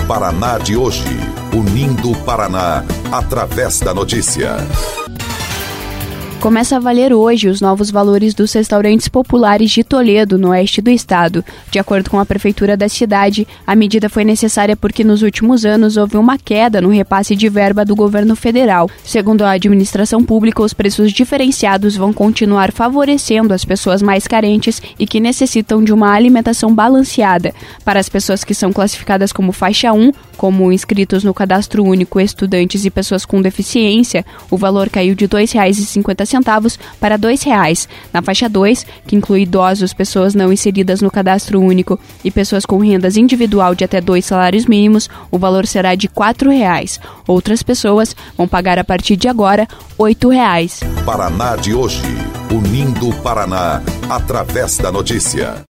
Paraná de hoje, unindo o Paraná através da notícia. Começa a valer hoje os novos valores dos restaurantes populares de Toledo, no oeste do estado. De acordo com a prefeitura da cidade, a medida foi necessária porque nos últimos anos houve uma queda no repasse de verba do governo federal. Segundo a administração pública, os preços diferenciados vão continuar favorecendo as pessoas mais carentes e que necessitam de uma alimentação balanceada. Para as pessoas que são classificadas como faixa 1, como inscritos no Cadastro Único, estudantes e pessoas com deficiência, o valor caiu de R$ 2,50 para R$ 2,00. Na faixa 2, que inclui idosos, pessoas não inseridas no Cadastro Único e pessoas com rendas individual de até 2 salários mínimos, o valor será de R$ 4,00. Outras pessoas vão pagar a partir de agora R$ 8,00. Paraná de hoje, unindo o Paraná através da notícia.